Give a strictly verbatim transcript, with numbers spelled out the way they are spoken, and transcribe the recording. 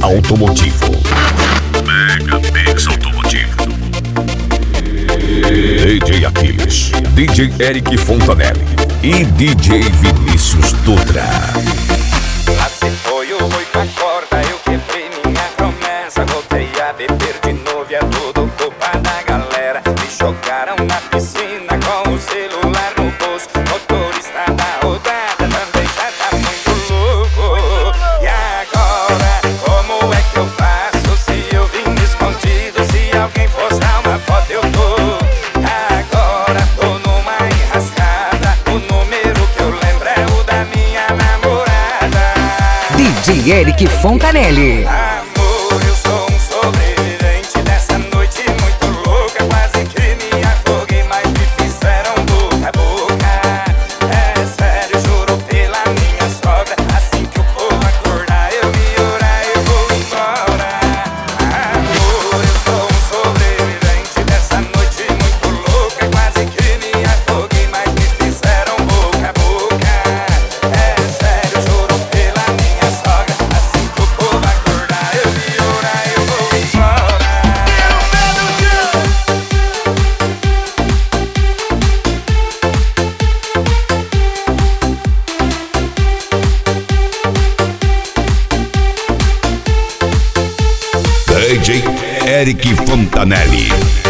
Automotivo. Mega Mix Automotivo. D J Aquiles, D J Eric Fontanelli e D J Vinícius Dutra. Lá se foi o boi com a corda, eu quebrei minha promessa. Voltei a beber de novo e é tudo culpa da galera. Me jogaram na piscina com o celular no bolso. Motorista da rodada também já tá muito louco. E agora, como é que eu faço se eu vim escondido? Se alguém postar uma foto eu tô. Agora tô numa enrascada. O número que eu lembro é o da minha namorada. D J Eric Fontanelli. Amor, eu sou um sobrevivente dessa noite muito louca. Quase que me afoguei, mas me fizeram boca a boca. É sério, juro pela minha sogra. Assim que o povo acordar, eu me orar, eu vou embora. Amor, eu sou um sobrevivente dessa noite muito louca. Quase que me afoguei, mas me fizeram boca a boca. É sério, juro pela minha sogra. Assim que o povo acordar, eu me orar, eu vou embora. D J Eric Fontanelli.